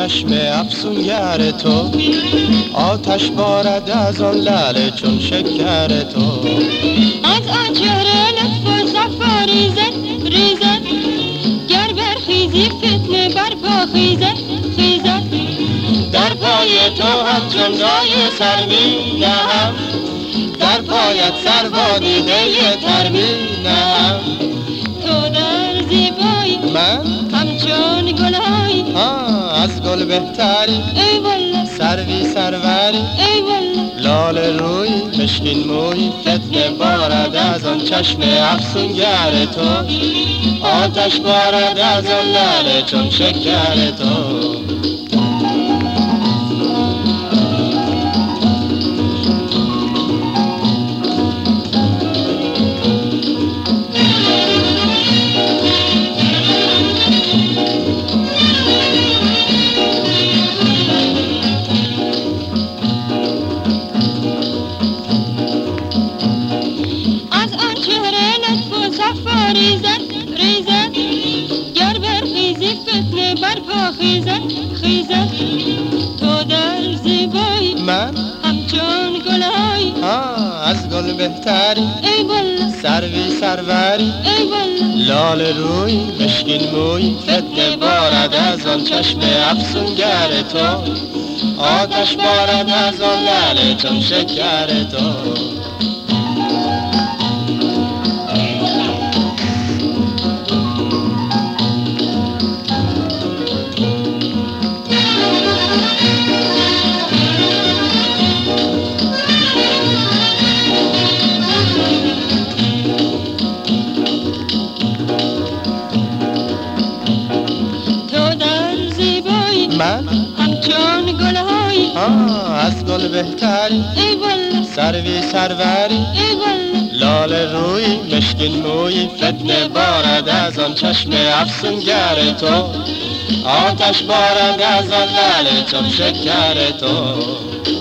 چشم افسونگر تو، آتش بارد از آن لعل چون شکر تو. از آن چهره لطف و صفا ریزد ریزد، گر برخیزی فتنه برپا خیزد خیزد. در پای تو همچون رای سر می نهم، در پایت سر با دیده تر می نهم. تو در زیبایی من همچون گلهایی، از گل بهتری ای والله سروی سروری، ای والله لاله روی مشکین موی، فتنه بارد از آن چشم افسونگر تو، آتش بارد از آن لعل چون شکر تو. ریزد ریزد، گر برخیزی فتنه برپا خیزد خیزد. تو در زیبایی من همچون گلهایی، از گل بهتری ای والله سروی سروری، ای والله لاله روی مشکین موی، فتنه بارد از آن چشم افسونگر تو، آتش بارد از آن لعل چون شکر تو. من همچون گلهایی، از گل بهتری ای والله سروی سروری، ای والله لاله روی مشکین موی، فتنه بارد از آن چشم افسونگر تو، آتش بارد از آن لعل چون شکر تو.